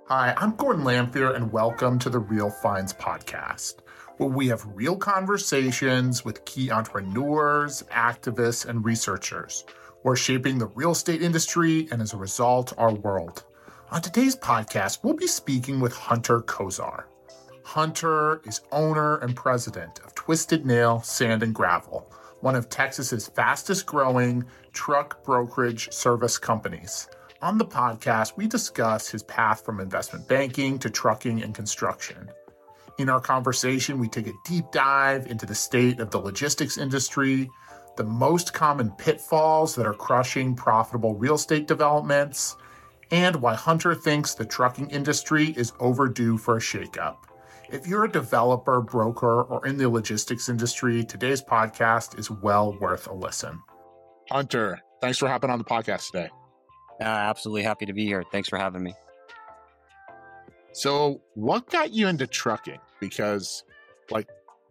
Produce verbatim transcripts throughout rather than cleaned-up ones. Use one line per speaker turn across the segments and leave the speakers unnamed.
Hi, I'm Gordon Lamphere, and welcome to the Real Finds podcast, where we have real conversations with key entrepreneurs, activists, and researchers who are shaping the real estate industry and, as a result, our world. On today's podcast, we'll be speaking with Hunter Kozar. Hunter is owner and president of Twisted Nail Sand and Gravel, one of Texas's fastest growing truck brokerage service companies. On the podcast, we discuss his path from investment banking to trucking and construction. In our conversation, we take a deep dive into the state of the logistics industry, the most common pitfalls that are crushing profitable real estate developments, and why Hunter thinks the trucking industry is overdue for a shakeup. If you're a developer, broker, or in the logistics industry, today's podcast is well worth a listen. Hunter, thanks for hopping on the podcast today.
Uh, absolutely happy to be here. Thanks for having me.
So what got you into trucking? Because like,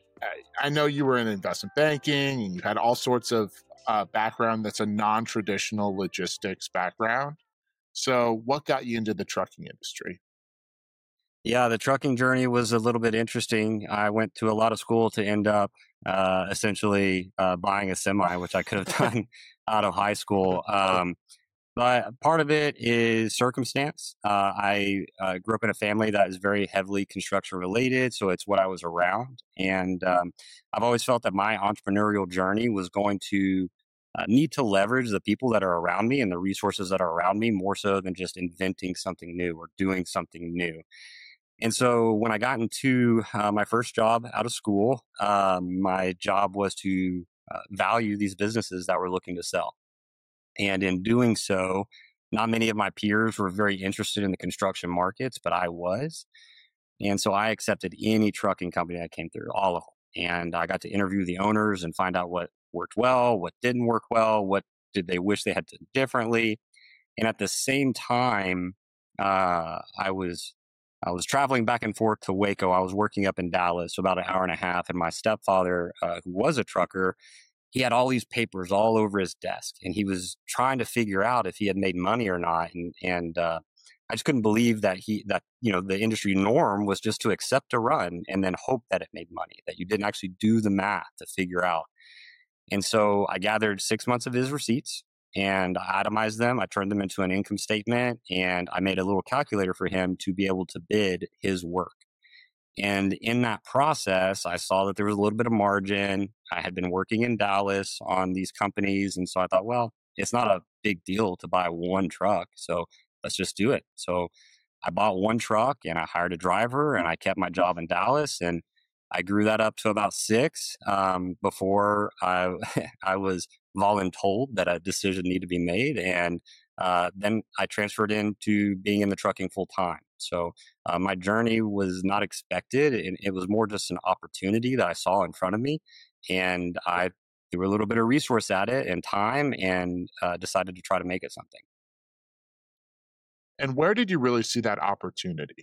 I know you were in investment banking and you had all sorts of uh, background that's a non-traditional logistics background. So what got you into the trucking industry?
Yeah, the trucking journey was a little bit interesting. I went to a lot of school to end up uh, essentially uh, buying a semi, which I could have done out of high school. Um, But part of it is circumstance. Uh, I uh, grew up in a family that is very heavily construction related, so it's what I was around. And um, I've always felt that my entrepreneurial journey was going to uh, need to leverage the people that are around me and the resources that are around me more so than just inventing something new or doing something new. And so when I got into uh, my first job out of school, um, my job was to uh, value these businesses that were looking to sell. And in doing so, not many of my peers were very interested in the construction markets, but I was. And so I accepted any trucking company that came through, all of them. And I got to interview the owners and find out what worked well, what didn't work well, what did they wish they had done differently. And at the same time, uh, I was I was traveling back and forth to Waco. I was working up in Dallas, so about an hour and a half. And my stepfather, uh, who was a trucker, he had all these papers all over his desk, and he was trying to figure out if he had made money or not. And and uh, I just couldn't believe that he that you know the industry norm was just to accept a run and then hope that it made money, that you didn't actually do the math to figure out. And so I gathered six months of his receipts and I itemized them. I turned them into an income statement, and I made a little calculator for him to be able to bid his work. And in that process, I saw that there was a little bit of margin. I had been working in Dallas on these companies. And so I thought, well, it's not a big deal to buy one truck. So let's just do it. So I bought one truck and I hired a driver and I kept my job in Dallas. And I grew that up to about six um, before I, I was voluntold that a decision needed to be made. And uh, then I transferred into being in the trucking full time. So uh, my journey was not expected, and it was more just an opportunity that I saw in front of me. And I threw a little bit of resource at it and time and uh, decided to try to make it something.
And where did you really see that opportunity?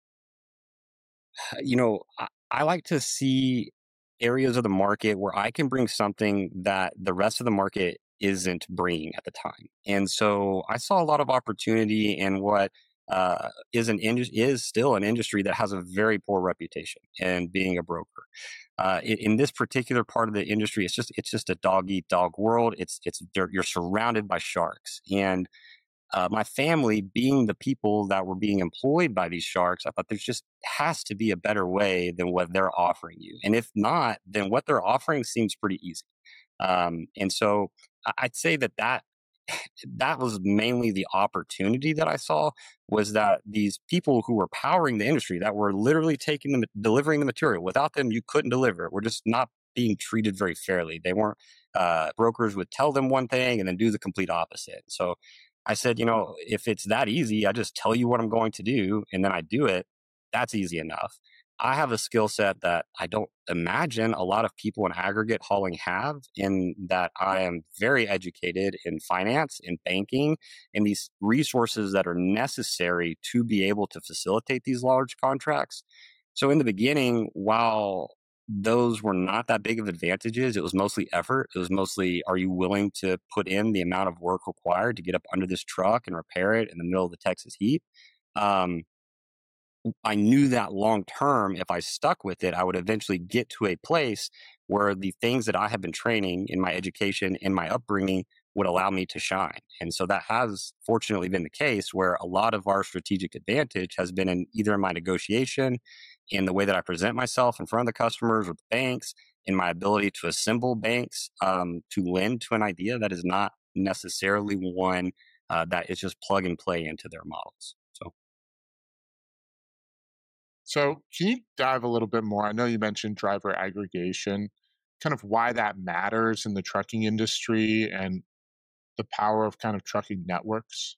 You know, I, I like to see areas of the market where I can bring something that the rest of the market isn't bringing at the time. And so I saw a lot of opportunity in what uh, is an indus- is still an industry that has a very poor reputation in being a broker. Uh, in, in this particular part of the industry, it's just it's just a dog eat dog world. It's it's you're surrounded by sharks, and uh, my family being the people that were being employed by these sharks, I thought there's just has to be a better way than what they're offering you, and if not, then what they're offering seems pretty easy. Um, and so I- I'd say that that that was mainly the opportunity that I saw, was that these people who were powering the industry, that were literally taking them, delivering the material. Without them, you couldn't deliver it. We're just not being treated very fairly. They weren't, uh, brokers would tell them one thing and then do the complete opposite. So I said, you know, if it's that easy, I just tell you what I'm going to do and then I do it. That's easy enough. I have a skill set that I don't imagine a lot of people in aggregate hauling have, in that I am very educated in finance, in banking, and these resources that are necessary to be able to facilitate these large contracts. So in the beginning, while those were not that big of advantages, it was mostly effort. It was mostly, are you willing to put in the amount of work required to get up under this truck and repair it in the middle of the Texas heat? Um, I knew that long term, if I stuck with it, I would eventually get to a place where the things that I have been training in my education, in my upbringing, would allow me to shine. And so that has fortunately been the case where a lot of our strategic advantage has been in either in my negotiation, in the way that I present myself in front of the customers or the banks, in my ability to assemble banks um, to lend to an idea that is not necessarily one uh, that is just plug and play into their models. So
So, can you dive a little bit more? I know you mentioned driver aggregation, kind of why that matters in the trucking industry and the power of kind of trucking networks.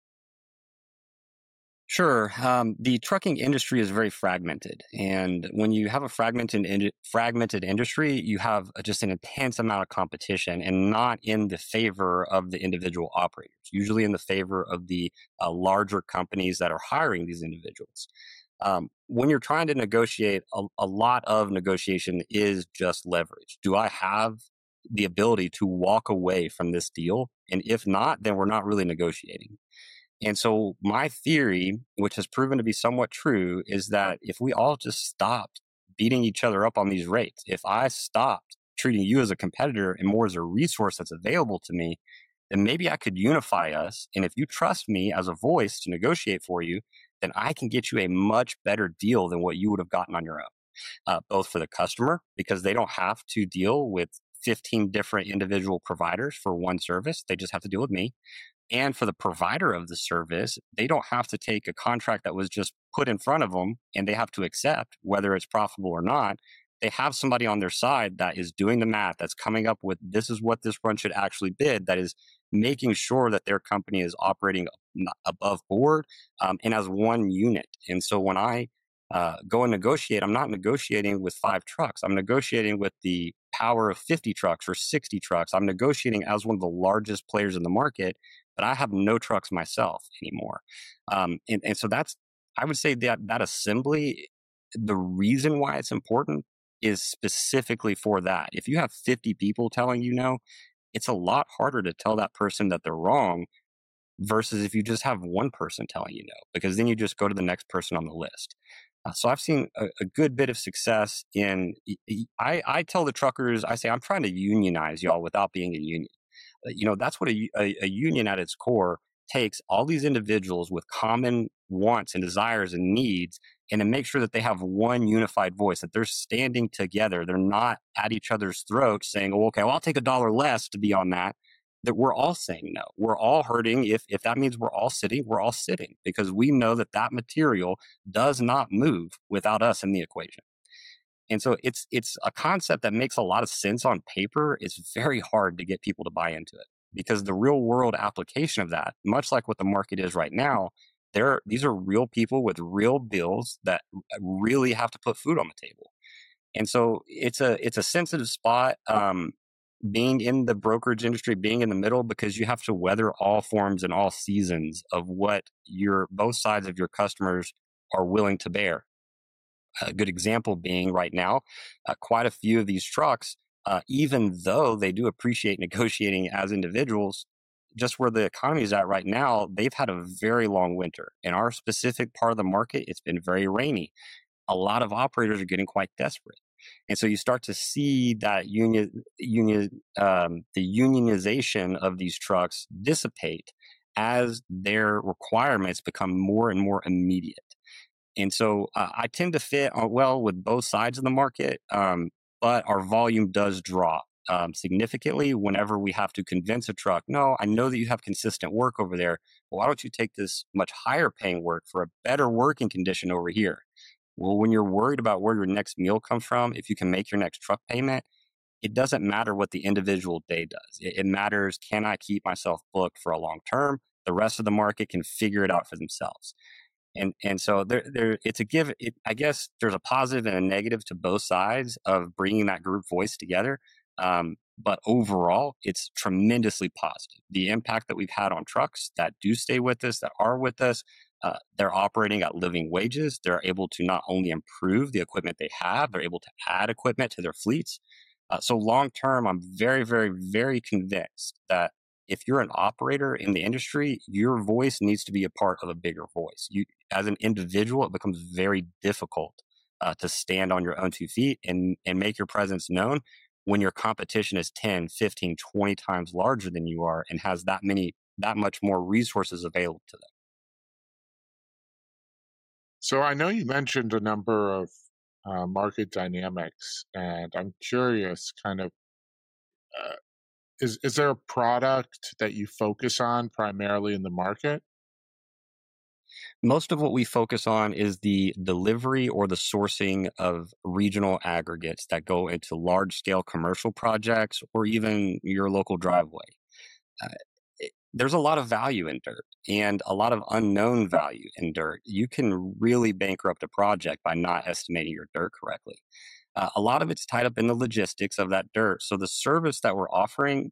Sure. Um, the trucking industry is very fragmented, and when you have a fragmented in- fragmented industry, you have a- just an intense amount of competition, and not in the favor of the individual operators. Usually, in the favor of the uh, larger companies that are hiring these individuals. Um, when you're trying to negotiate, a, a lot of negotiation is just leverage. Do I have the ability to walk away from this deal? And if not, then we're not really negotiating. And so my theory, which has proven to be somewhat true, is that if we all just stopped beating each other up on these rates, if I stopped treating you as a competitor and more as a resource that's available to me, then maybe I could unify us. And if you trust me as a voice to negotiate for you, then I can get you a much better deal than what you would have gotten on your own, uh, both for the customer, because they don't have to deal with fifteen different individual providers for one service. They just have to deal with me. And for the provider of the service, they don't have to take a contract that was just put in front of them and they have to accept whether it's profitable or not. They have somebody on their side that is doing the math, that's coming up with this is what this run should actually bid, that is making sure that their company is operating above board um, and as one unit. And so when I uh, go and negotiate, I'm not negotiating with five trucks. I'm negotiating with the power of fifty trucks or sixty trucks. I'm negotiating as one of the largest players in the market, but I have no trucks myself anymore. Um, and, and so that's, I would say that that assembly, the reason why it's important is specifically for that. If you have fifty people telling you no, it's a lot harder to tell that person that they're wrong versus if you just have one person telling you no, because then you just go to the next person on the list. Uh, so I've seen a, a good bit of success in, I, I tell the truckers, I say, I'm trying to unionize y'all without being a union. Uh, You know, that's what a, a, a union at its core takes all these individuals with common wants and desires and needs and to make sure that they have one unified voice, that they're standing together. They're not at each other's throats saying, oh, okay, well, I'll take a dollar less to be on that. That we're all saying no. We're all hurting. If, if that means we're all sitting, we're all sitting because we know that that material does not move without us in the equation. And so it's it's a concept that makes a lot of sense on paper. It's very hard to get people to buy into it because the real world application of that, much like what the market is right now, there these are real people with real bills that really have to put food on the table. And so it's a it's a sensitive spot. Um, being in the brokerage industry, being in the middle, because you have to weather all forms and all seasons of what your both sides of your customers are willing to bear. A good example being right now, uh, quite a few of these trucks, uh, even though they do appreciate negotiating as individuals, just where the economy is at right now, they've had a very long winter. In our specific part of the market, it's been very rainy. A lot of operators are getting quite desperate. And so you start to see that union, union, um, the unionization of these trucks dissipate as their requirements become more and more immediate. And so uh, I tend to fit uh, well with both sides of the market, um, but our volume does drop um, significantly whenever we have to convince a truck, no, I know that you have consistent work over there. But why don't you take this much higher paying work for a better working condition over here? Well, when you're worried about where your next meal comes from, if you can make your next truck payment, it doesn't matter what the individual day does. It, it matters, can I keep myself booked for a long term? The rest of the market can figure it out for themselves. And and so there there it's a give. It, I guess there's a positive and a negative to both sides of bringing that group voice together. Um, but overall, it's tremendously positive. The impact that we've had on trucks that do stay with us, that are with us, uh, they're operating at living wages. They're able to not only improve the equipment they have, they're able to add equipment to their fleets. Uh, so long term, I'm very, very, very convinced that if you're an operator in the industry, your voice needs to be a part of a bigger voice. You, as an individual, it becomes very difficult uh, to stand on your own two feet and, and make your presence known when your competition is ten, fifteen, twenty times larger than you are and has that many, that much more resources available to them.
So I know you mentioned a number of uh, market dynamics, and I'm curious, kind of, uh, is is there a product that you focus on primarily in the market?
Most of what we focus on is the delivery or the sourcing of regional aggregates that go into large scale commercial projects or even your local driveway. Uh, it- there's a lot of value in dirt and a lot of unknown value in dirt. You can really bankrupt a project by not estimating your dirt correctly. Uh, a lot of it's tied up in the logistics of that dirt. So the service that we're offering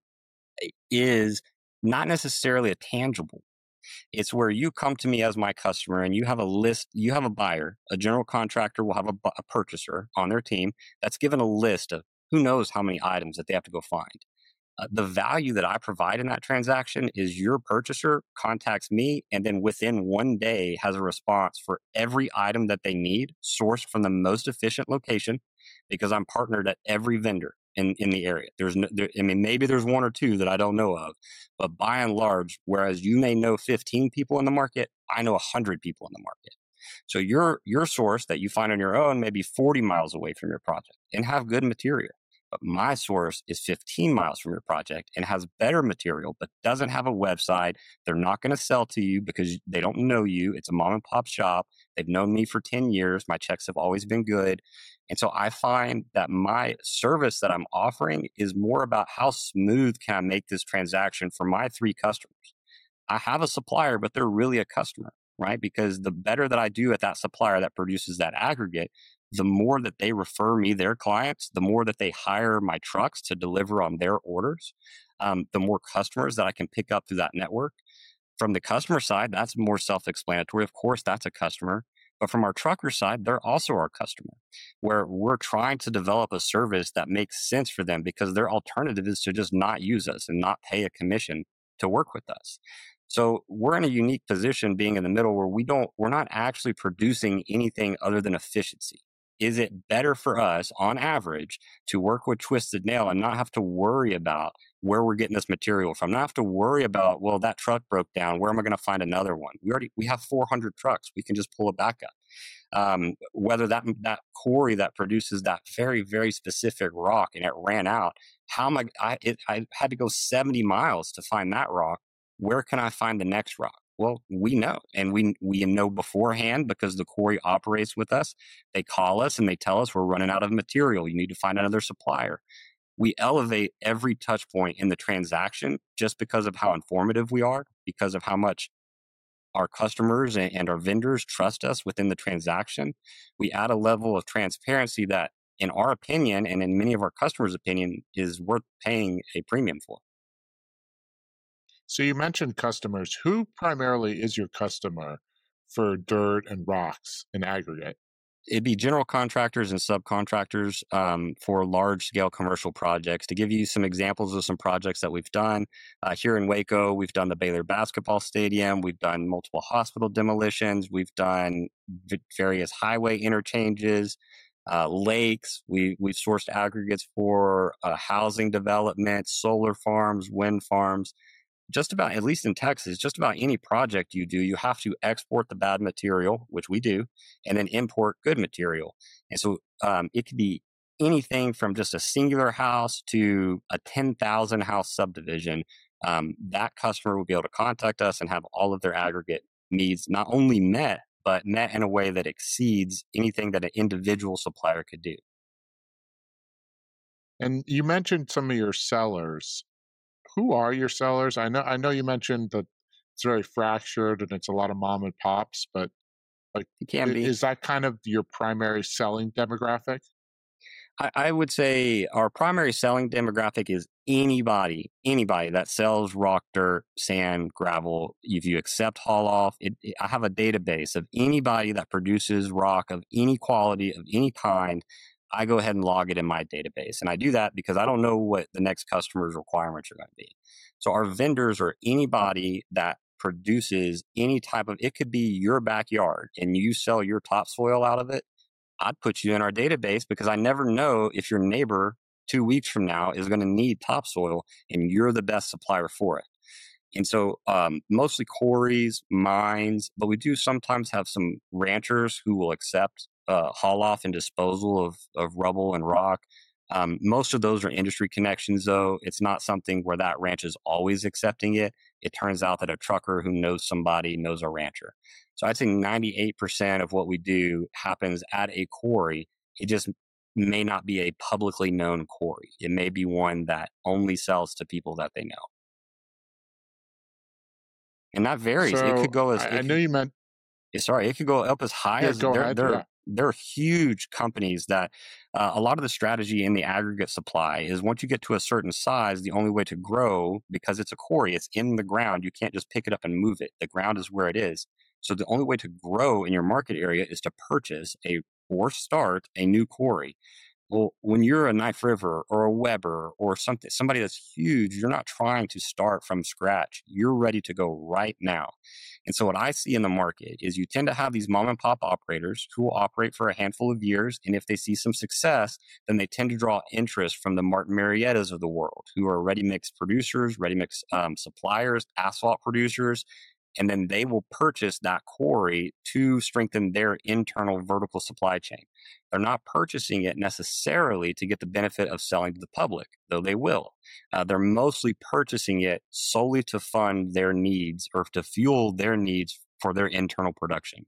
is not necessarily a tangible. It's where you come to me as my customer and you have a list, you have a buyer, a general contractor will have a, bu- a purchaser on their team that's given a list of who knows how many items that they have to go find. Uh, the value that I provide in that transaction is your purchaser contacts me and then within one day has a response for every item that they need sourced from the most efficient location because I'm partnered at every vendor in, in the area. There's no, there, I mean, maybe there's one or two that I don't know of, but by and large, whereas you may know fifteen people in the market, I know one hundred people in the market. So your your source that you find on your own may be forty miles away from your project and have good material. But my source is fifteen miles from your project and has better material, but doesn't have a website. They're not going to sell to you because they don't know you. It's a mom and pop shop. They've known me for ten years. My checks have always been good. And so I find that my service that I'm offering is more about how smooth can I make this transaction for my three customers. I have a supplier, but they're really a customer, right? Because the better that I do at that supplier that produces that aggregate, the more that they refer me their clients, the more that they hire my trucks to deliver on their orders, um, the more customers that I can pick up through that network. From the customer side, that's more self explanatory. Of course, that's a customer. But from our trucker side, they're also our customer, where we're trying to develop a service that makes sense for them because their alternative is to just not use us and not pay a commission to work with us. So we're in a unique position being in the middle where we don't, we're not actually producing anything other than efficiency. Is it better for us on average to work with Twisted Nail and not have to worry about where we're getting this material from? Not have to worry about, well, that truck broke down. Where am I going to find another one? We already, we have four hundred trucks. We can just pull it back up. Um, whether that, that quarry that produces that very, very specific rock and it ran out, how am I, I, it, I had to go seventy miles to find that rock. Where can I find the next rock? Well, we know, and we we know beforehand because the quarry operates with us. They call us and they tell us we're running out of material. You need to find another supplier. We elevate every touch point in the transaction just because of how informative we are, because of how much our customers and, and our vendors trust us within the transaction. We add a level of transparency that, in our opinion, and in many of our customers' opinion, is worth paying a premium for.
So you mentioned customers. Who primarily is your customer for dirt and rocks in aggregate?
It'd be general contractors and subcontractors um, for large scale commercial projects. To give you some examples of some projects that we've done uh, here in Waco, we've done the Baylor basketball stadium, we've done multiple hospital demolitions, we've done v- various highway interchanges, uh, lakes. We we've sourced aggregates for uh, housing development, solar farms, wind farms. Just about, at least in Texas, just about any project you do, you have to export the bad material, which we do, and then import good material. And so um, it could be anything from just a singular house to a ten thousand house subdivision. Um, that customer will be able to contact us and have all of their aggregate needs not only met, but met in a way that exceeds anything that an individual supplier could do.
And you mentioned some of your sellers. Who are your sellers? I know I know you mentioned that it's very fractured and it's a lot of mom and pops, but like,
It can
i-
be.
is that kind of your primary selling demographic?
I, I would say our primary selling demographic is anybody, anybody that sells rock, dirt, sand, gravel. If you accept haul off, it, it- I have a database of anybody that produces rock of any quality, of any kind. I go ahead and log it in my database. And I do that because I don't know what the next customer's requirements are going to be. So our vendors or anybody that produces any type of, it could be your backyard and you sell your topsoil out of it, I'd put you in our database because I never know if your neighbor two weeks from now is going to need topsoil and you're the best supplier for it. And so um, mostly quarries, mines, but we do sometimes have some ranchers who will accept uh, haul off and disposal of, of rubble and rock. Um, most of those are industry connections, though. It's not something where that ranch is always accepting it. It turns out that a trucker who knows somebody knows a rancher. So I'd say ninety-eight percent of what we do happens at a quarry. It just may not be a publicly known quarry. It may be one that only sells to people that they know. And that varies.
So
it could go as
I,
it
I
could,
know you meant.
sorry, it could go up as high
Yeah,
as
go
they're
ahead.
they're
Yeah.
they're huge companies that uh, a lot of the strategy in the aggregate supply is once you get to a certain size, the only way to grow, because it's a quarry, it's in the ground. You can't just pick it up and move it. The ground is where it is. So the only way to grow in your market area is to purchase a or start a new quarry. Well, when you're a Knife River or a Weber or something, somebody that's huge, you're not trying to start from scratch. You're ready to go right now. And so what I see in the market is you tend to have these mom and pop operators who will operate for a handful of years. And if they see some success, then they tend to draw interest from the Martin Mariettas of the world, who are ready-mix producers, ready-mix um, suppliers, asphalt producers. And then they will purchase that quarry to strengthen their internal vertical supply chain. They're not purchasing it necessarily to get the benefit of selling to the public, though they will. Uh, they're mostly purchasing it solely to fund their needs or to fuel their needs for their internal production.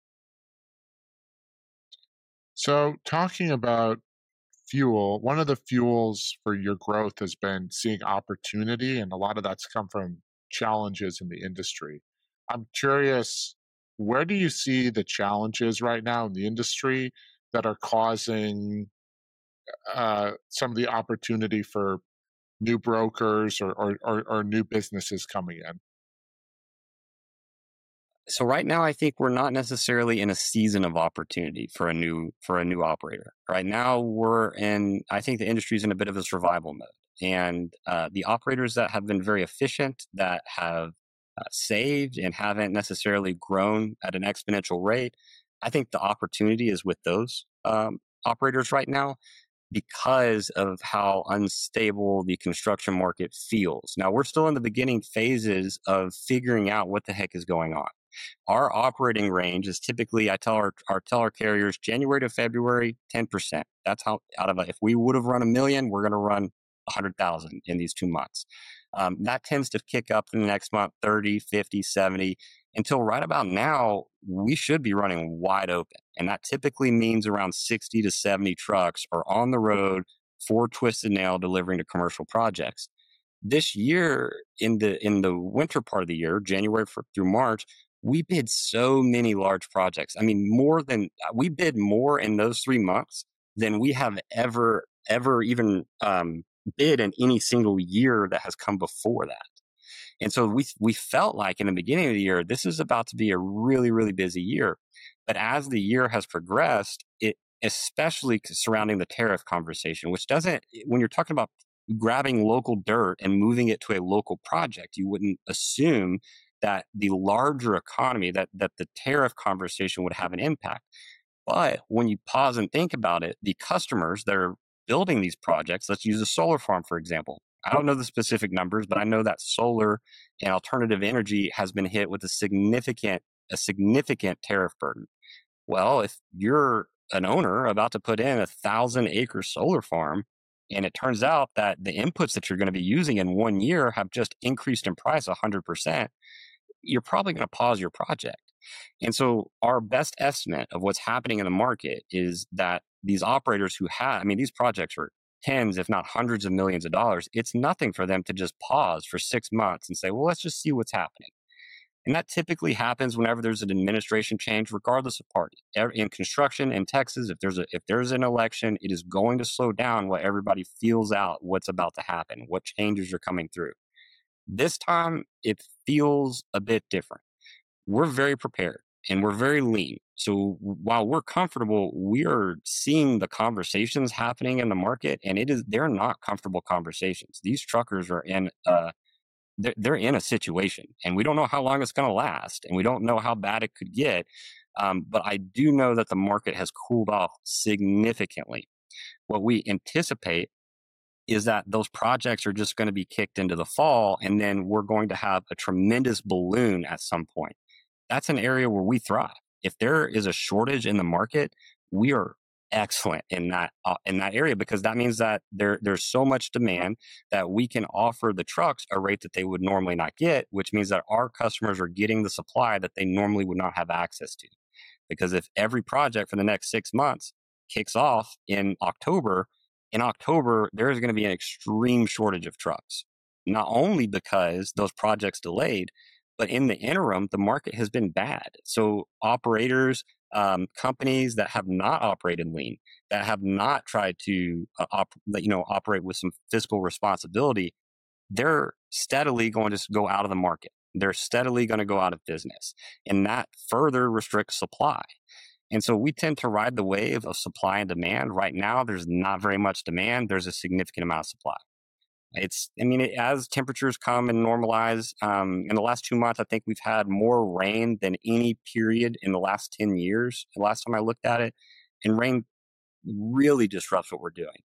So talking about fuel, one of the fuels for your growth has been seeing opportunity, and a lot of that's come from challenges in the industry. I'm curious, where do you see the challenges right now in the industry that are causing uh, some of the opportunity for new brokers or, or, or, or new businesses coming in?
So right now, I think we're not necessarily in a season of opportunity for a new for a new operator. Right now, we're in. I think the industry is in a bit of a survival mode, and uh, the operators that have been very efficient, that have uh, saved and haven't necessarily grown at an exponential rate, I think the opportunity is with those um, operators right now because of how unstable the construction market feels. Now, we're still in the beginning phases of figuring out what the heck is going on. Our operating range is typically, I tell our, our tell our carriers, January to February, ten percent. That's how out of a, if we would have run a million, we're going to run one hundred thousand in these two months. Um, that tends to kick up in the next month, thirty, fifty, seventy, until right about now, we should be running wide open. And that typically means around sixty to seventy trucks are on the road for Twisted Nail delivering to commercial projects. This year, in the in the winter part of the year, January for, through March, we bid so many large projects. I mean, more than we bid more in those three months than we have ever, ever even um, bid in any single year that has come before that. And so we we felt like in the beginning of the year, this is about to be a really, really busy year. But as the year has progressed, it especially surrounding the tariff conversation, which doesn't, when you're talking about grabbing local dirt and moving it to a local project, you wouldn't assume that the larger economy, that that the tariff conversation would have an impact. But when you pause and think about it, the customers that are building these projects, let's use a solar farm, for example. I don't know the specific numbers, but I know that solar and alternative energy has been hit with a significant, a significant tariff burden. Well, if you're an owner about to put in a thousand acre solar farm, and it turns out that the inputs that you're going to be using in one year have just increased in price one hundred percent, you're probably going to pause your project. And so our best estimate of what's happening in the market is that these operators who have, I mean, these projects are tens, if not hundreds of millions of dollars. It's nothing for them to just pause for six months and say, well, let's just see what's happening. And that typically happens whenever there's an administration change, regardless of party. In construction in Texas, if there's a if there's an election, it is going to slow down while everybody feels out what's about to happen, what changes are coming through. This time, it feels a bit different. We're very prepared. and we're very lean. So while we're comfortable, we are seeing the conversations happening in the market, and it is they're not comfortable conversations. These truckers are in uh they're, they're in a situation, and we don't know how long it's going to last, and we don't know how bad it could get. Um, but I do know that the market has cooled off significantly. What we anticipate is that those projects are just going to be kicked into the fall, and then we're going to have a tremendous balloon at some point. That's an area where we thrive. If there is a shortage in the market, we are excellent in that uh, in that area, because that means that there there's so much demand that we can offer the trucks a rate that they would normally not get, which means that our customers are getting the supply that they normally would not have access to. Because if every project for the next six months kicks off in October, in October, there is going to be an extreme shortage of trucks. Not only because those projects delayed, but in the interim, the market has been bad. So operators, um, companies that have not operated lean, that have not tried to uh, op- you know operate with some fiscal responsibility, they're steadily going to go out of the market. They're steadily going to go out of business, and that further restricts supply. And so we tend to ride the wave of supply and demand. Right now, there's not very much demand. There's a significant amount of supply. It's, I mean, it, as temperatures come and normalize, um, in the last two months, I think we've had more rain than any period in the last ten years. The last time I looked at it, and rain really disrupts what we're doing.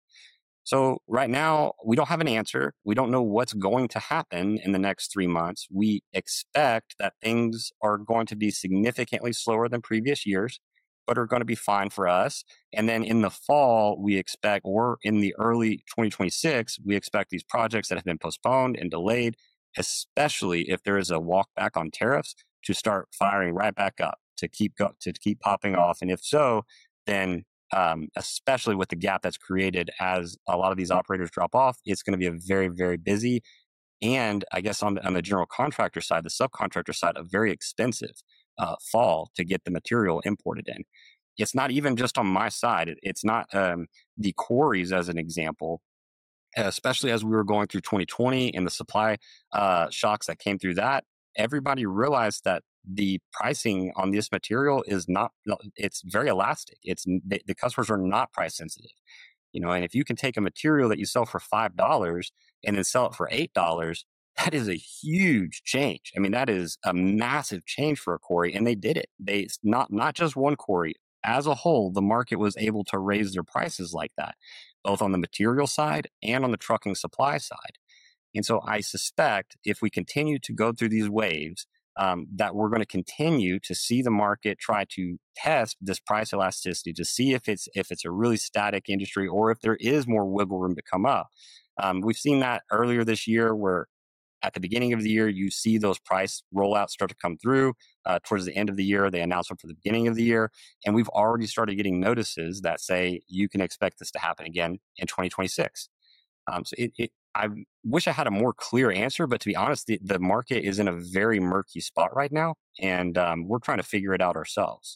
So right now, we don't have an answer. We don't know what's going to happen in the next three months. We expect that things are going to be significantly slower than previous years, but are going to be fine for us. And then in the fall, we expect, or in the early twenty twenty-six, we expect these projects that have been postponed and delayed, especially if there is a walk back on tariffs, to start firing right back up, to keep go, to keep popping off. And if so, then um, especially with the gap that's created as a lot of these operators drop off, it's going to be a very, very busy, and I guess on the, on the general contractor side, the subcontractor side, a very expensive uh, fall to get the material imported in. It's not even just on my side. It, it's not um, the quarries, as an example, especially as we were going through twenty twenty and the supply uh, shocks that came through that. Everybody realized that the pricing on this material is not, it's very elastic. It's the, the customers are not price sensitive. You know, and if you can take a material that you sell for five dollars and then sell it for eight dollars, that is a huge change. I mean, that is a massive change for a quarry, and they did it. They not not just one quarry. As a whole, the market was able to raise their prices like that, both on the material side and on the trucking supply side. And so I suspect if we continue to go through these waves, um, that we're going to continue to see the market try to test this price elasticity to see if it's if it's a really static industry or if there is more wiggle room to come up. Um, we've seen that earlier this year, where at the beginning of the year, you see those price rollouts start to come through. Uh, towards the end of the year, they announce them for the beginning of the year. And we've already started getting notices that say you can expect this to happen again in twenty twenty-six. Um, so it, it, I wish I had a more clear answer, but to be honest, the, the market is in a very murky spot right now, and um, we're trying to figure it out ourselves.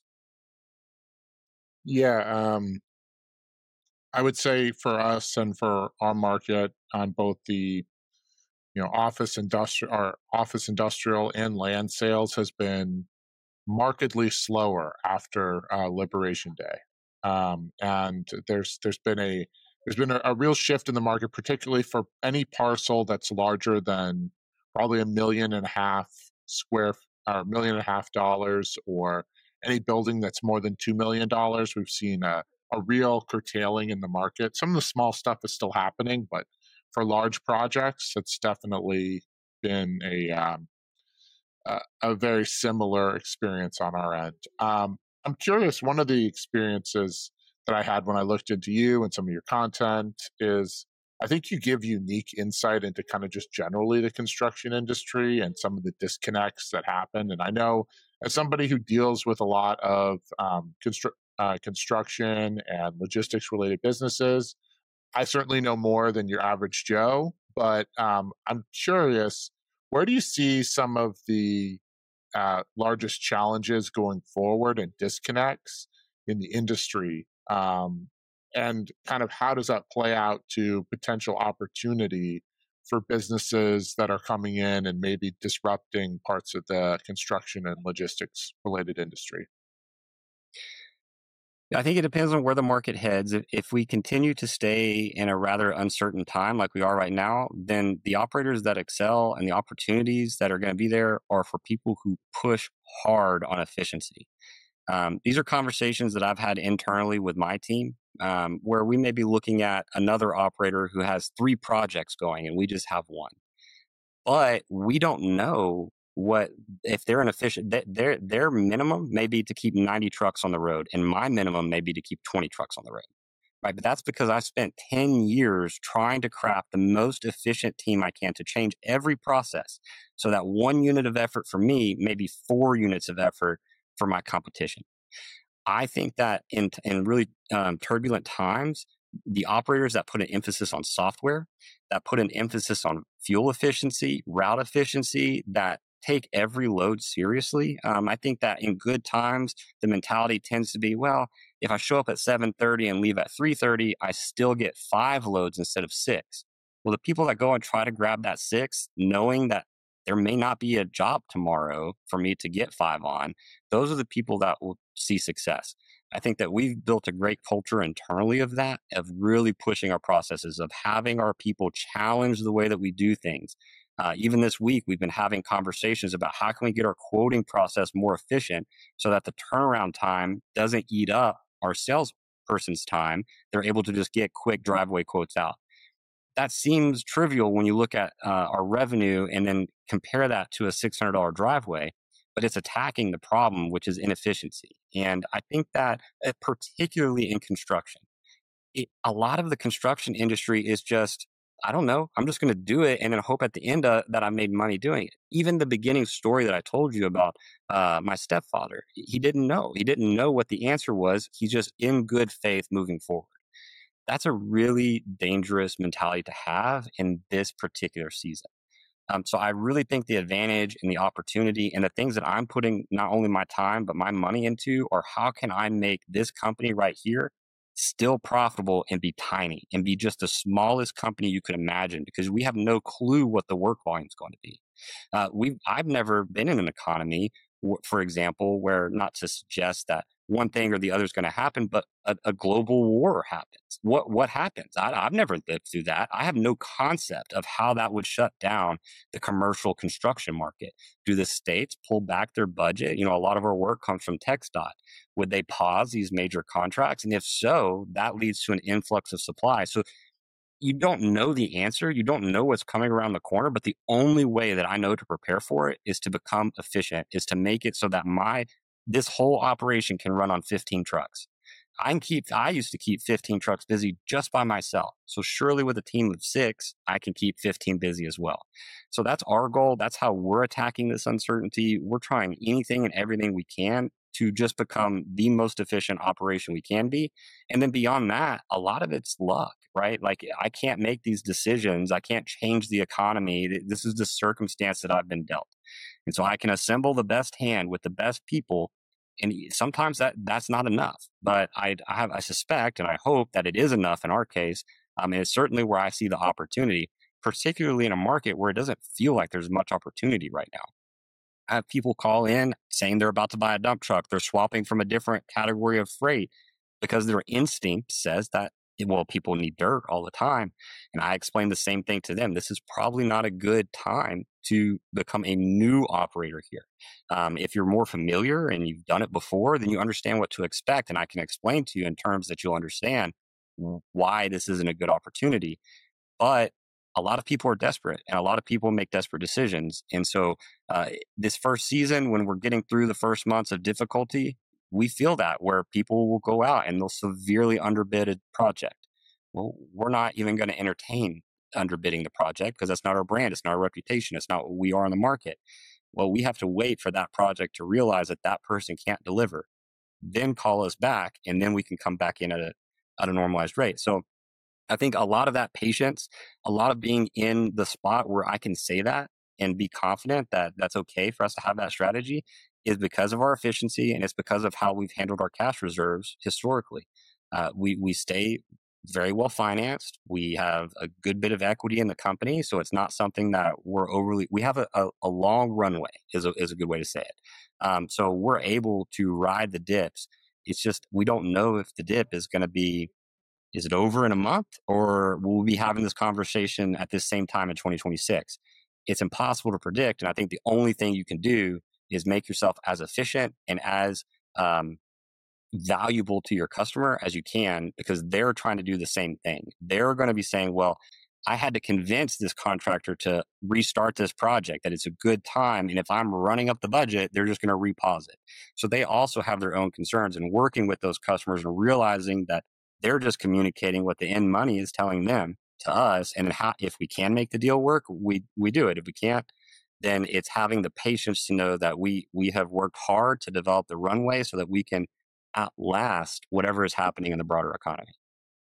Yeah, um, I would say for us and for our market on both the you know office industrial or office industrial and land sales has been markedly slower after uh, Liberation Day, um, and there's there's been a there's been a, a real shift in the market, particularly for any parcel that's larger than probably a million and a half square or million and a half dollars, or any building that's more than two million dollars. We've seen a, a real curtailing in the market. Some of the small stuff is still happening, but for large projects, it's definitely been a um, uh, a very similar experience on our end. Um, I'm curious, one of the experiences that I had when I looked into you and some of your content is I think you give unique insight into kind of just generally the construction industry and some of the disconnects that happen. And I know as somebody who deals with a lot of um, constru- uh, construction and logistics related businesses, I certainly know more than your average Joe, but um, I'm curious, where do you see some of the uh, largest challenges going forward and disconnects in the industry? Um, and kind of how does that play out to potential opportunity for businesses that are coming in and maybe disrupting parts of the construction and logistics related industry?
I think it depends on where the market heads. If, if we continue to stay in a rather uncertain time like we are right now, then the operators that excel and the opportunities that are going to be there are for people who push hard on efficiency. Um, these are conversations that I've had internally with my team, um, where we may be looking at another operator who has three projects going and we just have one. But we don't know what if they're an efficient. th- Their their minimum may be to keep ninety trucks on the road, and my minimum may be to keep twenty trucks on the road. Right, but that's because I spent ten years trying to craft the most efficient team I can to change every process so that one unit of effort for me may be four units of effort for my competition. I think that in in really um, turbulent times, the operators that put an emphasis on software, that put an emphasis on fuel efficiency, route efficiency, that take every load seriously. Um, I think that in good times, the mentality tends to be, well, if I show up at seven thirty and leave at three thirty, I still get five loads instead of six. Well, the people that go and try to grab that six, knowing that there may not be a job tomorrow for me to get five on, those are the people that will see success. I think that we've built a great culture internally of that, of really pushing our processes, of having our people challenge the way that we do things. Uh, even this week, we've been having conversations about how can we get our quoting process more efficient so that the turnaround time doesn't eat up our salesperson's time. They're able to just get quick driveway quotes out. That seems trivial when you look at uh, our revenue and then compare that to a six hundred dollars driveway, but it's attacking the problem, which is inefficiency. And I think that, uh, particularly in construction, it, a lot of the construction industry is just, I don't know, I'm just going to do it and then hope at the end uh, that I made money doing it. Even the beginning story that I told you about uh, my stepfather, he didn't know. He didn't know what the answer was. He's just in good faith moving forward. That's a really dangerous mentality to have in this particular season. Um, so I really think the advantage and the opportunity and the things that I'm putting not only my time but my money into are how can I make this company right here still profitable and be tiny and be just the smallest company you could imagine, because we have no clue what the work volume is going to be. Uh, we I've never been in an economy, w- for example, where, not to suggest that one thing or the other is going to happen, but a, a global war happens. What what happens? I, I've never lived through that. I have no concept of how that would shut down the commercial construction market. Do the states pull back their budget? You know, a lot of our work comes from TxDOT. Would they pause these major contracts? And if so, that leads to an influx of supply. So you don't know the answer. You don't know what's coming around the corner, but the only way that I know to prepare for it is to become efficient, is to make it so that my this whole operation can run on fifteen trucks. I can keep I used to keep fifteen trucks busy just by myself. So surely with a team of six, I can keep fifteen busy as well. So that's our goal. That's how we're attacking this uncertainty. We're trying anything and everything we can to just become the most efficient operation we can be. And then beyond that, a lot of it's luck, right? Like, I can't make these decisions. I can't change the economy. This is the circumstance that I've been dealt. And so I can assemble the best hand with the best people. And sometimes that that's not enough, but I, I have I suspect and I hope that it is enough in our case. Um, and it's certainly where I see the opportunity, particularly in a market where it doesn't feel like there's much opportunity right now. I have people call in saying they're about to buy a dump truck. They're swapping from a different category of freight because their instinct says that, well, people need dirt all the time. And I explain the same thing to them. This is probably not a good time to become a new operator here. Um, if you're more familiar and you've done it before, then you understand what to expect. And I can explain to you in terms that you'll understand why this isn't a good opportunity. But a lot of people are desperate and a lot of people make desperate decisions. And so uh, this first season, when we're getting through the first months of difficulty, we feel that where people will go out and they'll severely underbid a project. Well, we're not even going to entertain underbidding the project because that's not our brand. It's not our reputation. It's not what we are in the market. Well, we have to wait for that project to realize that that person can't deliver, then call us back, and then we can come back in at a, at a normalized rate. So I think a lot of that patience, a lot of being in the spot where I can say that and be confident that that's okay for us to have that strategy, is because of our efficiency, and it's because of how we've handled our cash reserves historically. Uh, we we stay very well financed. We have a good bit of equity in the company. So it's not something that we're overly, we have a, a, a long runway is a, is a good way to say it. Um, so we're able to ride the dips. It's just, we don't know if the dip is going to be, is it over in a month, or will we be having this conversation at this same time in twenty twenty-six? It's impossible to predict. And I think the only thing you can do is make yourself as efficient and as um, valuable to your customer as you can, because they're trying to do the same thing. They're going to be saying, well, I had to convince this contractor to restart this project, that it's a good time. And if I'm running up the budget, they're just going to repause it. So they also have their own concerns, and working with those customers and realizing that they're just communicating what the end money is telling them to us. And how, if we can make the deal work, we, we do it. If we can't, then it's having the patience to know that we, we have worked hard to develop the runway so that we can outlast whatever is happening in the broader economy.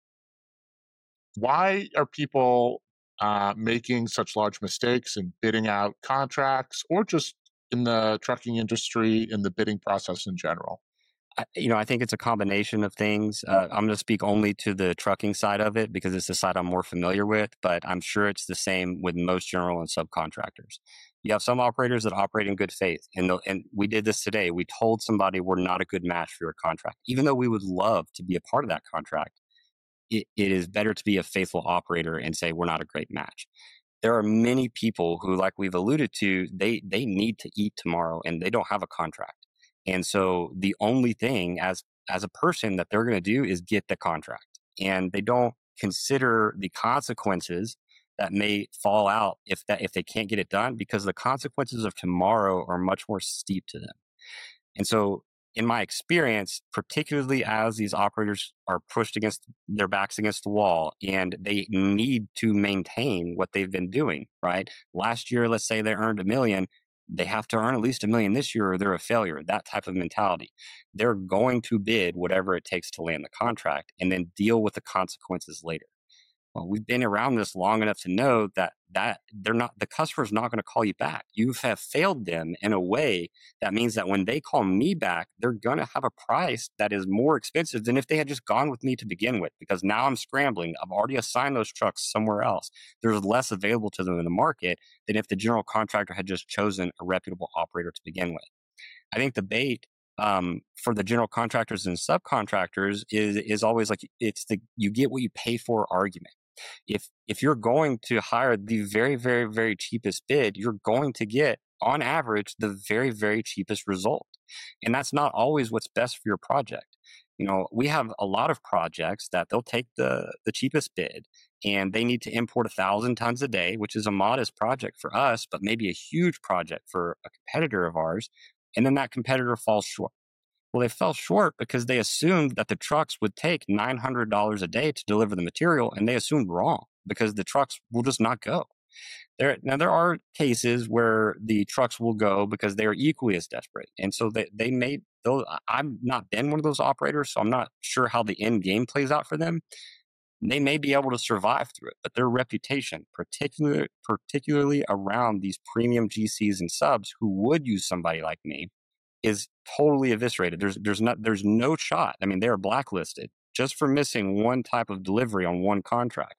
Why are people uh, making such large mistakes in bidding out contracts, or just in the trucking industry, in the bidding process in general?
I, you know, I think it's a combination of things. Uh, I'm going to speak only to the trucking side of it because it's the side I'm more familiar with, but I'm sure it's the same with most general and subcontractors. You have some operators that operate in good faith, and the, and we did this today. We told somebody we're not a good match for your contract, even though we would love to be a part of that contract. It, it is better to be a faithful operator and say we're not a great match. There are many people who, like we've alluded to, they they need to eat tomorrow and they don't have a contract. And so the only thing as as a person that they're going to do is get the contract, and they don't consider the consequences that may fall out if that if they can't get it done, because the consequences of tomorrow are much more steep to them. And so in my experience, particularly as these operators are pushed against their backs against the wall and they need to maintain what they've been doing, right? Last year, let's say they earned a million, they have to earn at least a million this year or they're a failure, that type of mentality. They're going to bid whatever it takes to land the contract and then deal with the consequences later. Well, we've been around this long enough to know that that they're not, the customer's not going to call you back. You have failed them in a way that means that when they call me back, they're going to have a price that is more expensive than if they had just gone with me to begin with, because now I'm scrambling. I've already assigned those trucks somewhere else. There's less available to them in the market than if the general contractor had just chosen a reputable operator to begin with. I think the bait um, for the general contractors and subcontractors is is always like, it's the you get what you pay for argument. If if you're going to hire the very, very, very cheapest bid, you're going to get, on average, the very, very cheapest result. And that's not always what's best for your project. You know, we have a lot of projects that they'll take the, the cheapest bid and they need to import a thousand tons a day, which is a modest project for us, but maybe a huge project for a competitor of ours. And then that competitor falls short. Well, they fell short because they assumed that the trucks would take nine hundred dollars a day to deliver the material, and they assumed wrong because the trucks will just not go. There, now, there are cases where the trucks will go because they are equally as desperate. And so they, they may, though I've not been one of those operators, so I'm not sure how the end game plays out for them. They may be able to survive through it, but their reputation, particularly, particularly around these premium G Cs and subs who would use somebody like me, is totally eviscerated. There's there's not there's no shot. I mean, they are blacklisted just for missing one type of delivery on one contract.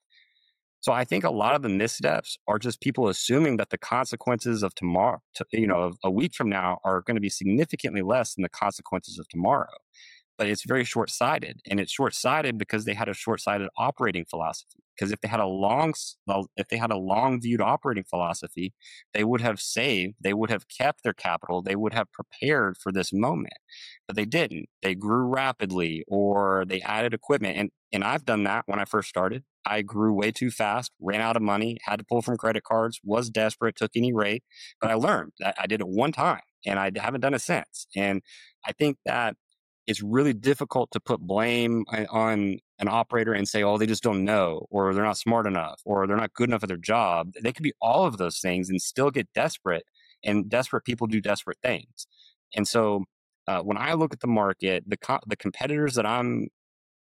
So I think a lot of the missteps are just people assuming that the consequences of tomorrow, to, you know, of a week from now, are going to be significantly less than the consequences of tomorrow. But it's very short-sighted, and it's short-sighted because they had a short-sighted operating philosophy. Because if they had a long, if they had a long-viewed operating philosophy, they would have saved, they would have kept their capital, they would have prepared for this moment. But they didn't. They grew rapidly, or they added equipment. And and I've done that when I first started. I grew way too fast, ran out of money, had to pull from credit cards, was desperate, took any rate. But I learned that I did it one time, and I haven't done it since. And I think that it's really difficult to put blame on an operator and say, oh, they just don't know, or they're not smart enough, or they're not good enough at their job. They could be all of those things and still get desperate, and desperate people do desperate things. And so uh, when I look at the market, the co- the competitors that I'm,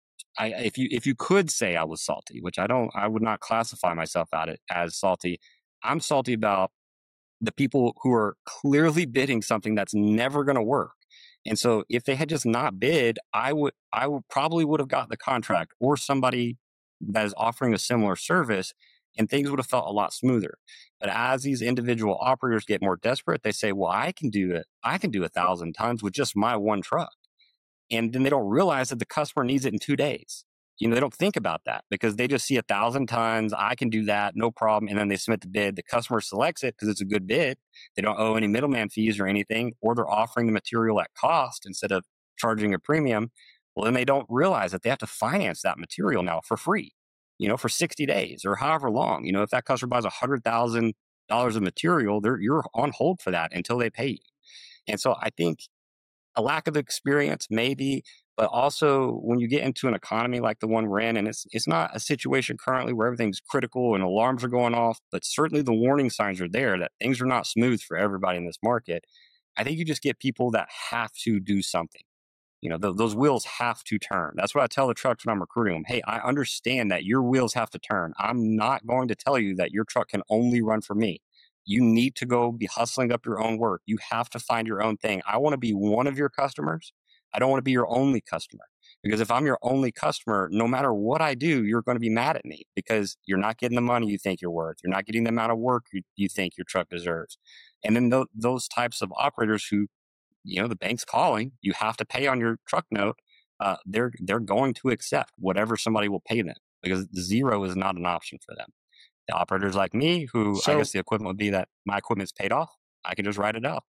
I, if you if you could say I was salty, which I don't, I would not classify myself at it as salty. I'm salty about the people who are clearly bidding something that's never going to work. And so if they had just not bid, I would I would probably would have got the contract, or somebody that is offering a similar service, and things would have felt a lot smoother. But as these individual operators get more desperate, they say, well, I can do it. I can do a thousand tons with just my one truck. And then they don't realize that the customer needs it in two days. You know, they don't think about that because they just see a thousand tons. I can do that, no problem. And then they submit the bid. The customer selects it because it's a good bid. They don't owe any middleman fees or anything, or they're offering the material at cost instead of charging a premium. Well, then they don't realize that they have to finance that material now for free, you know, for sixty days or however long. You know, if that customer buys one hundred thousand dollars of material, they're, you're on hold for that until they pay you. And so I think a lack of experience, maybe, but also when you get into an economy like the one we're in, and it's it's not a situation currently where everything's critical and alarms are going off, but certainly the warning signs are there that things are not smooth for everybody in this market. I think you just get people that have to do something. You know, th- those wheels have to turn. That's what I tell the trucks when I'm recruiting them. Hey, I understand that your wheels have to turn. I'm not going to tell you that your truck can only run for me. You need to go be hustling up your own work. You have to find your own thing. I want to be one of your customers. I don't want to be your only customer, because if I'm your only customer, no matter what I do, you're going to be mad at me because you're not getting the money you think you're worth. You're not getting the amount of work you, you think your truck deserves. And then th- those types of operators who, you know, the bank's calling, you have to pay on your truck note. Uh, they're they're going to accept whatever somebody will pay them because zero is not an option for them. The operators like me, who so, I guess the equivalent would be that my equipment's paid off, I can just write it out.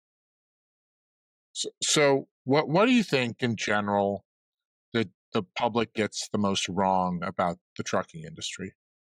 So, so what what do you think in general that the public gets the most wrong about the trucking industry?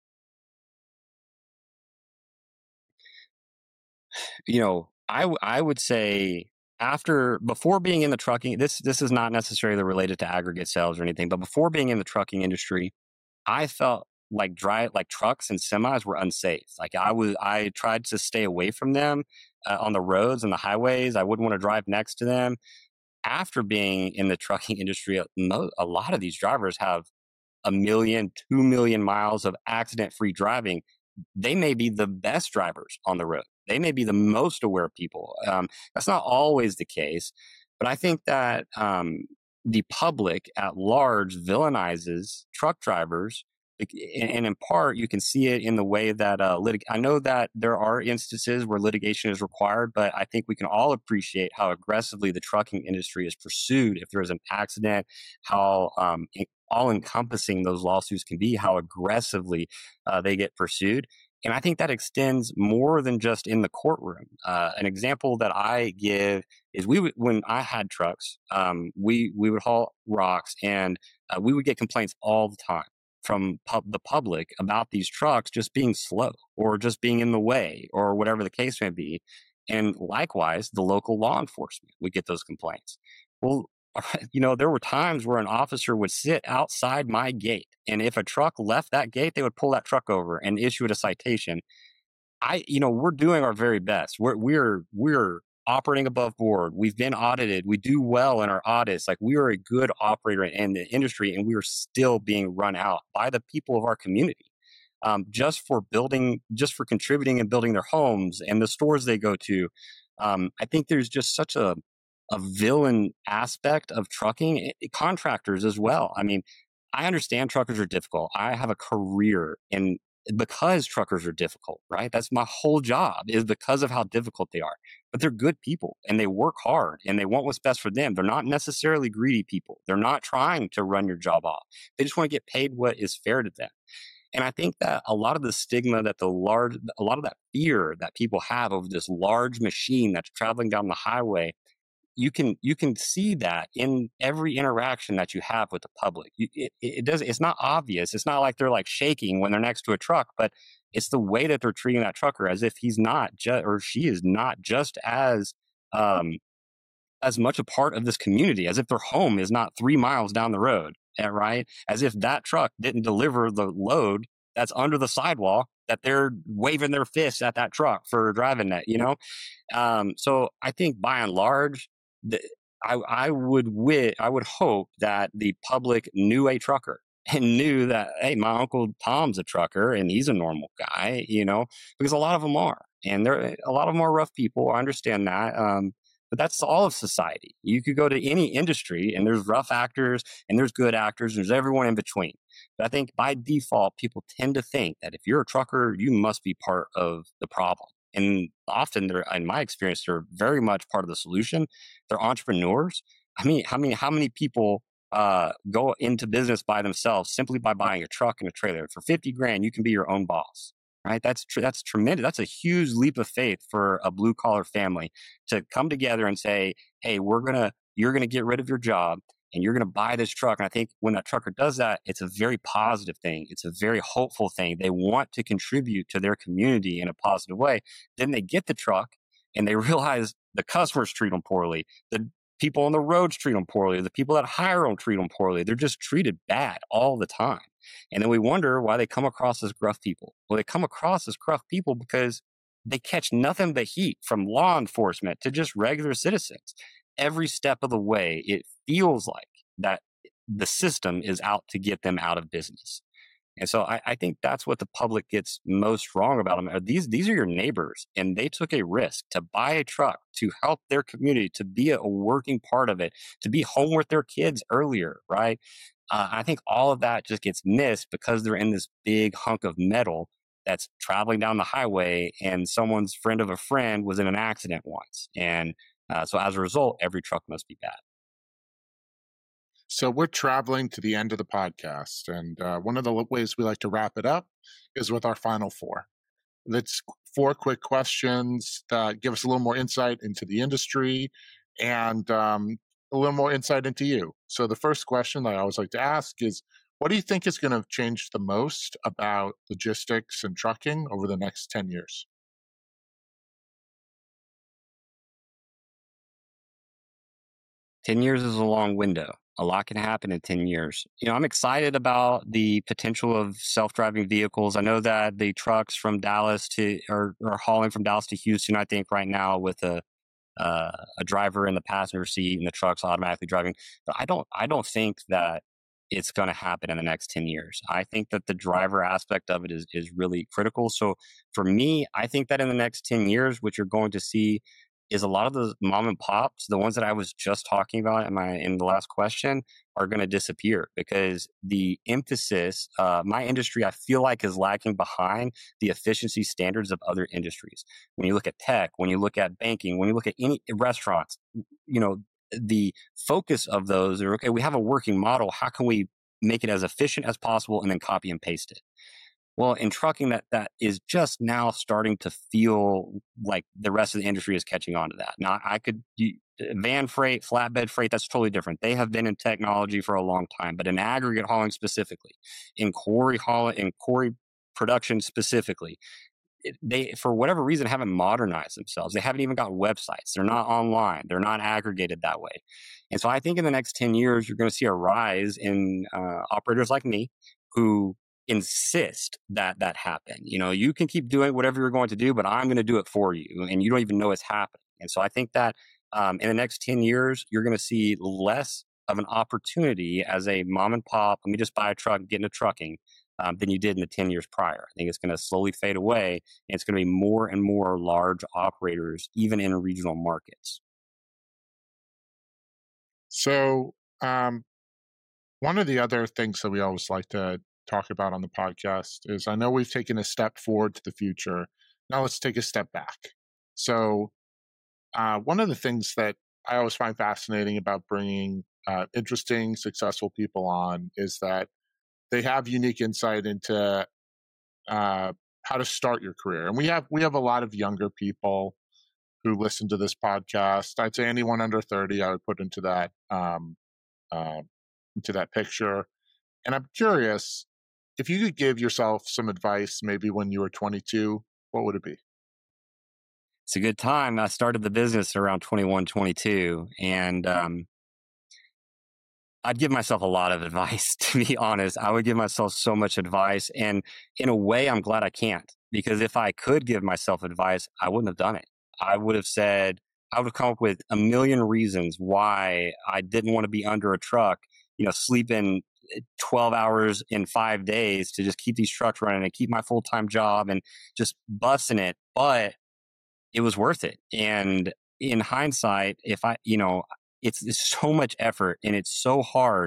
You know, I, w- I would say after, before being in the trucking, this, this is not necessarily related to aggregate sales or anything, but before being in the trucking industry, I felt like dry, like trucks and semis were unsafe. Like I was, I tried to stay away from them uh, on the roads and the highways. I wouldn't want to drive next to them. After being in the trucking industry, mo- a lot of these drivers have a million, two million miles of accident-free driving. They may be the best drivers on the road. They may be the most aware people. Um, that's not always the case, but I think that um, the public at large villainizes truck drivers. And in part, you can see it in the way that uh, litig- I know that there are instances where litigation is required, but I think we can all appreciate how aggressively the trucking industry is pursued if there is an accident, how um, all-encompassing those lawsuits can be, how aggressively uh, they get pursued. And I think that extends more than just in the courtroom. Uh, an example that I give is we would, when I had trucks, um, we we would haul rocks, and uh, we would get complaints all the time from pub- the public about these trucks just being slow or just being in the way or whatever the case may be. And likewise, the local law enforcement would get those complaints. Well, you know, there were times where an officer would sit outside my gate, and if a truck left that gate, they would pull that truck over and issue it a citation. I, you know, we're doing our very best. We're, we're, we're operating above board. We've been audited. We do well in our audits. Like, we are a good operator in the industry, and we are still being run out by the people of our community. Um, just for building, just for contributing and building their homes and the stores they go to. Um, I think there's just such a, a villain aspect of trucking, it, contractors as well. I mean, I understand truckers are difficult. I have a career in because truckers are difficult, right? That's my whole job, is because of how difficult they are. But they're good people, and they work hard, and they want what's best for them. They're not necessarily greedy people. They're not trying to run your job off. They just want to get paid what is fair to them. And I think that a lot of the stigma that the large, a lot of that fear that people have over this large machine that's traveling down the highway, you can you can see that in every interaction that you have with the public. You, it, it does. It's not obvious. It's not like they're like shaking when they're next to a truck, but it's the way that they're treating that trucker as if he's not just, or she is not just as um, as much a part of this community, as if their home is not three miles down the road, right? As if that truck didn't deliver the load that's under the sidewalk, that they're waving their fists at that truck for driving that, you know? Um, so I think by and large, the, I, I would wi- I would hope that the public knew a trucker and knew that, hey, my Uncle Tom's a trucker and he's a normal guy, you know, because a lot of them are. And there, a lot of them are rough people. I understand that. Um, but that's all of society. You could go to any industry and there's rough actors and there's good actors. And there's everyone in between. But I think by default, people tend to think that if you're a trucker, you must be part of the problem. And often, they're, in my experience, they're very much part of the solution. They're entrepreneurs. I mean, how many how many people uh, go into business by themselves simply by buying a truck and a trailer for fifty grand? You can be your own boss, right? That's tr- that's tremendous. That's a huge leap of faith for a blue collar family to come together and say, "Hey, we're gonna you're gonna get rid of your job." And you're going to buy this truck. And I think when that trucker does that, it's a very positive thing. It's a very hopeful thing. They want to contribute to their community in a positive way. Then they get the truck and they realize the customers treat them poorly. The people on the roads treat them poorly. The people that hire them treat them poorly. They're just treated bad all the time. And then we wonder why they come across as gruff people. Well, they come across as gruff people because they catch nothing but heat from law enforcement to just regular citizens. Every step of the way, it feels like that the system is out to get them out of business. And so I, I think that's what the public gets most wrong about them. Are these, these are your neighbors, and they took a risk to buy a truck, to help their community, to be a, a working part of it, to be home with their kids earlier, right? Uh, I think all of that just gets missed because they're in this big hunk of metal that's traveling down the highway, and someone's friend of a friend was in an accident once. And Uh, so as a result, every truck must be bad.
So we're traveling to the end of the podcast. And uh, one of the ways we like to wrap it up is with our final four. That's four quick questions that give us a little more insight into the industry and um, a little more insight into you. So the first question that I always like to ask is, what do you think is going to change the most about logistics and trucking over the next ten years?
ten years is a long window. A lot can happen in ten years. You know, I'm excited about the potential of self-driving vehicles. I know that the trucks from Dallas to are, are hauling from Dallas to Houston, I think right now with a uh, a driver in the passenger seat and the truck's automatically driving. But I don't I don't think that it's going to happen in the next ten years. I think that the driver aspect of it is is really critical. So for me, I think that in the next ten years, what you're going to see is a lot of the mom and pops, the ones that I was just talking about in my in the last question, are going to disappear because the emphasis, uh, my industry, I feel like is lagging behind the efficiency standards of other industries. When you look at tech, when you look at banking, when you look at any restaurants, you know, the focus of those are, okay, we have a working model. How can we make it as efficient as possible and then copy and paste it? Well, in trucking, that that is just now starting to feel like the rest of the industry is catching on to that. Now, I could you, van freight, flatbed freight, that's totally different. They have been in technology for a long time, but in aggregate hauling specifically, in quarry hauling, in quarry production specifically, it, they for whatever reason haven't modernized themselves. They haven't even got websites. They're not online. They're not aggregated that way. And so, I think in the next ten years, you're going to see a rise in uh, operators like me who insist that that happen. You know, you can keep doing whatever you're going to do, but I'm going to do it for you, and you don't even know it's happening. And so I think that um, in the next ten years, you're going to see less of an opportunity as a mom and pop, let me just buy a truck and get into trucking, um, than you did in the ten years prior. I think it's going to slowly fade away, and it's going to be more and more large operators, even in regional markets.
So um, one of the other things that we always like to talk about on the podcast is, I know we've taken a step forward to the future. Now let's take a step back. So uh, one of the things that I always find fascinating about bringing uh, interesting, successful people on is that they have unique insight into uh, how to start your career. And we have we have a lot of younger people who listen to this podcast. I'd say anyone under thirty, I would put into that um, uh, into that picture. And I'm curious, if you could give yourself some advice, maybe when you were twenty-two, what would it be?
It's a good time. I started the business around twenty-one, twenty-two, and um, I'd give myself a lot of advice, to be honest. I would give myself so much advice. And in a way, I'm glad I can't, because if I could give myself advice, I wouldn't have done it. I would have said, I would have come up with a million reasons why I didn't want to be under a truck, you know, sleeping twelve hours in five days to just keep these trucks running and keep my full-time job and just busting it. But it was worth it. And in hindsight, if I, you know, it's, it's so much effort and it's so hard.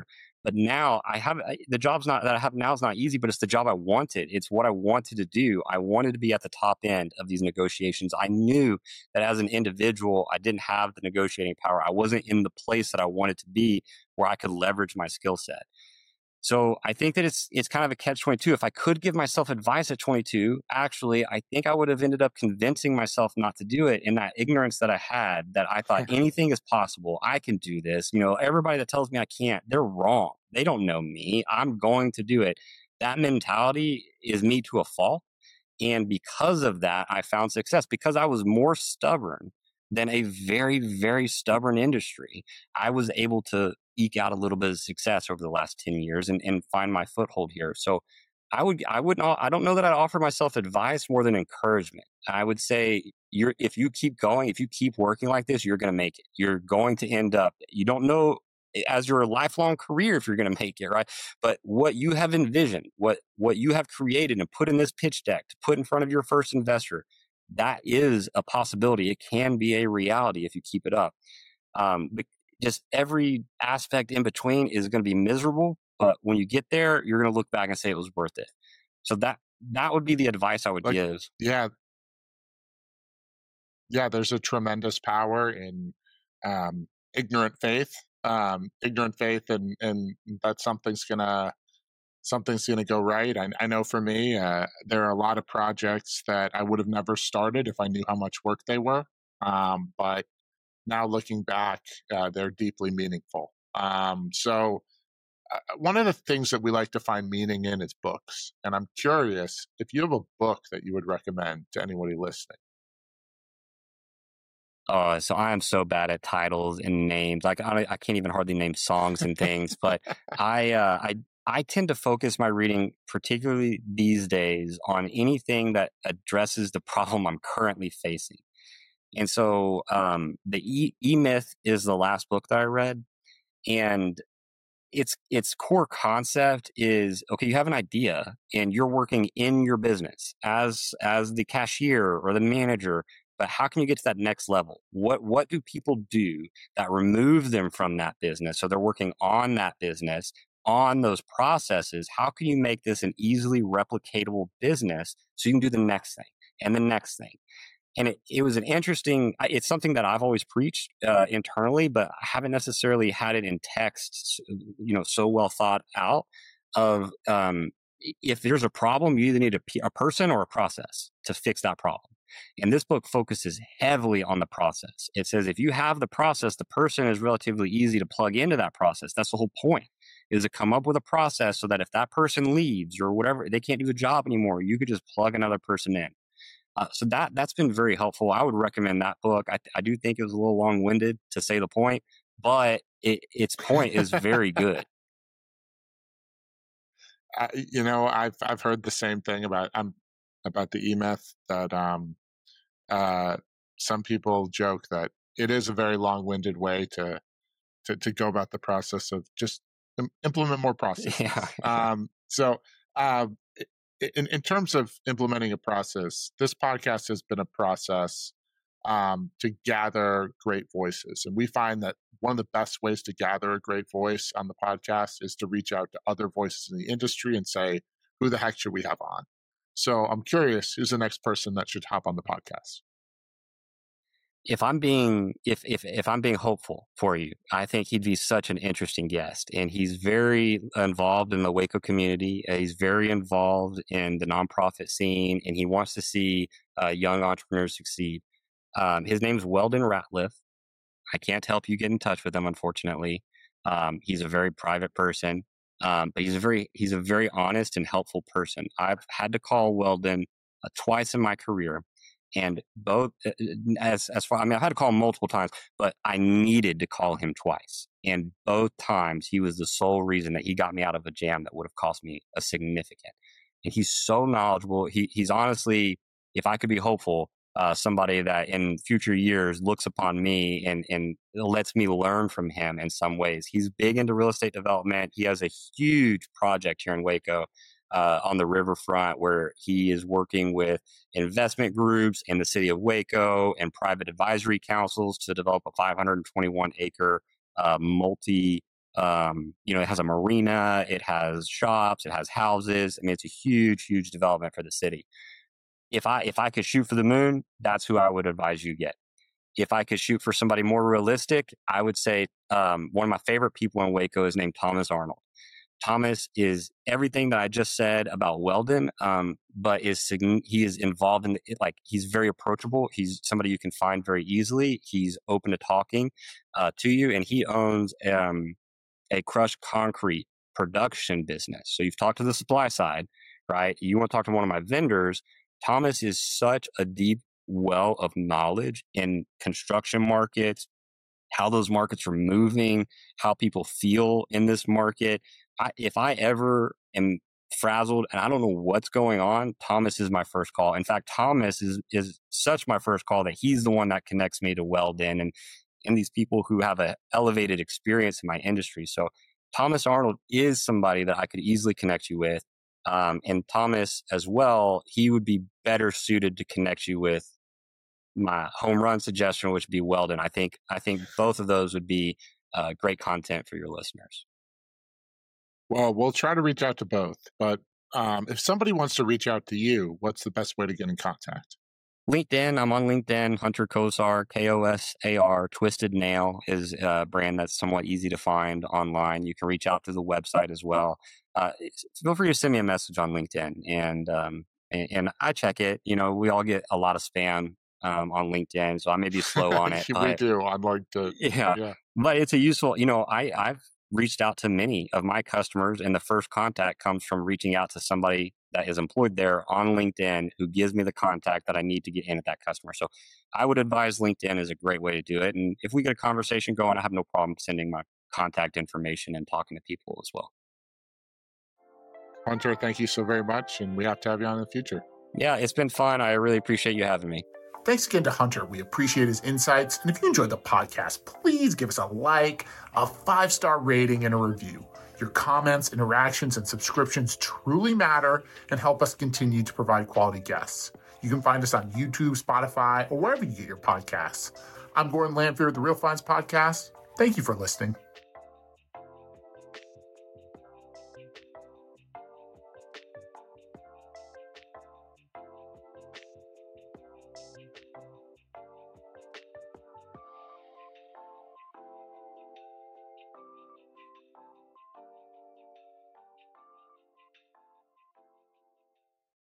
But now I have the job's not that I have now is not easy, but it's the job I wanted. It's what I wanted to do. I wanted to be at the top end of these negotiations. I knew that as an individual, I didn't have the negotiating power. I wasn't in the place that I wanted to be where I could leverage my skill set. So I think that it's it's kind of a catch twenty-two. If I could give myself advice at twenty-two, actually, I think I would have ended up convincing myself not to do it in that ignorance that I had, that I thought anything is possible. I can do this. You know, everybody that tells me I can't, they're wrong. They don't know me. I'm going to do it. That mentality is me to a fault. And because of that, I found success because I was more stubborn than a very, very stubborn industry. I was able to eke out a little bit of success over the last ten years and, and find my foothold here. So I would, I would not, I don't know that I'd offer myself advice more than encouragement. I would say you're, if you keep going, if you keep working like this, you're going to make it. You're going to end up, you don't know as your lifelong career if you're going to make it, right? But what you have envisioned, what, what you have created and put in this pitch deck to put in front of your first investor, that is a possibility. It can be a reality if you keep it up. Um, but just every aspect in between is going to be miserable, but when you get there, you're going to look back and say it was worth it. So that that would be the advice I would
Like,
give.
Yeah, yeah. There's a tremendous power in um, ignorant faith, um, ignorant faith, and and that something's gonna something's gonna go right. I, I know for me, uh, there are a lot of projects that I would have never started if I knew how much work they were. Um, but now looking back, uh, they're deeply meaningful. Um, so uh, one of the things that we like to find meaning in is books. And I'm curious if you have a book that you would recommend to anybody listening.
Oh, so I am so bad at titles and names. Like I, I can't even hardly name songs and things. But I, uh, I, I tend to focus my reading, particularly these days, on anything that addresses the problem I'm currently facing. And so um, the E, E-Myth is the last book that I read, and its its core concept is, okay, you have an idea and you're working in your business as as the cashier or the manager, but how can you get to that next level? What what do people do that remove them from that business? So they're working on that business, on those processes. How can you make this an easily replicatable business so you can do the next thing and the next thing? And it, it was an interesting, it's something that I've always preached uh, internally, but I haven't necessarily had it in text, you know, so well thought out of um, if there's a problem, you either need a, a person or a process to fix that problem. And this book focuses heavily on the process. It says if you have the process, the person is relatively easy to plug into that process. That's the whole point, is to come up with a process so that if that person leaves or whatever, they can't do the job anymore, you could just plug another person in. Uh, so that, that's been very helpful. I would recommend that book. I, I do think it was a little long-winded, to say the point, but it, its point is very good.
I, you know, I've I've heard the same thing about um about the E-Myth, that um uh some people joke that it is a very long-winded way to to to go about the process of just im- implement more processes.
Yeah.
Um, so. Uh, In, in terms of implementing a process, this podcast has been a process um, to gather great voices. And we find that one of the best ways to gather a great voice on the podcast is to reach out to other voices in the industry and say, who the heck should we have on? So I'm curious, who's the next person that should hop on the podcast?
If I'm being if if if I'm being hopeful for you, I think he'd be such an interesting guest, and he's very involved in the Waco community. Uh, he's very involved in the nonprofit scene, and he wants to see uh, young entrepreneurs succeed. Um, his name's Weldon Ratliff. I can't help you get in touch with him, unfortunately. Um, he's a very private person, um, but he's a very he's a very honest and helpful person. I've had to call Weldon uh, twice in my career. And both, as as far, I mean, I've had to call him multiple times, but I needed to call him twice. And both times, he was the sole reason that he got me out of a jam that would have cost me a significant. And he's so knowledgeable. He he's honestly, if I could be hopeful, uh, somebody that in future years looks upon me and and lets me learn from him in some ways. He's big into real estate development. He has a huge project here in Waco. Uh, on the riverfront, where he is working with investment groups in the city of Waco and private advisory councils to develop a five hundred twenty-one acre uh, multi Um, you know, it has a marina, it has shops, it has houses. I mean, it's a huge, huge development for the city. If I if I could shoot for the moon, that's who I would advise you get. If I could shoot for somebody more realistic, I would say um, one of my favorite people in Waco is named Thomas Arnold. Thomas is everything that I just said about Weldon, um, but is he is involved in it. Like, he's very approachable. He's somebody you can find very easily. He's open to talking uh, to you, and he owns um, a crushed concrete production business. So you've talked to the supply side, right? You want to talk to one of my vendors. Thomas is such a deep well of knowledge in construction markets, how those markets are moving, how people feel in this market. I, if I ever am frazzled and I don't know what's going on, Thomas is my first call. In fact, Thomas is is such my first call that he's the one that connects me to Weldon and and these people who have an elevated experience in my industry. So Thomas Arnold is somebody that I could easily connect you with. Um, and Thomas as well, he would be better suited to connect you with my home run suggestion, which would be Weldon. I think I think both of those would be uh, great content for your listeners.
Well, we'll try to reach out to both. But um, if somebody wants to reach out to you, what's the best way to get in contact?
LinkedIn. I'm on LinkedIn. Hunter Kosar, K O S A R. Twisted Nail is a brand that's somewhat easy to find online. You can reach out to the website as well. Uh, feel free to send me a message on LinkedIn, and um, and, and I check it. You know, we all get a lot of spam um, on LinkedIn, so I may be slow on it.
we
but,
do. I'd like to.
Yeah,
yeah,
but it's a useful. You know, I I've reached out to many of my customers, and the first contact comes from reaching out to somebody that is employed there on LinkedIn who gives me the contact that I need to get in at that customer. So I would advise LinkedIn is a great way to do it. And if we get a conversation going, I have no problem sending my contact information and talking to people as well.
Hunter, thank you so very much. And we have to have you on in the future.
Yeah, it's been fun. I really appreciate you having me.
Thanks again to Hunter. We appreciate his insights. And if you enjoyed the podcast, please give us a like, a five-star rating, and a review. Your comments, interactions, and subscriptions truly matter and help us continue to provide quality guests. You can find us on YouTube, Spotify, or wherever you get your podcasts. I'm Gordon Lamphere of the Real Finds Podcast. Thank you for listening.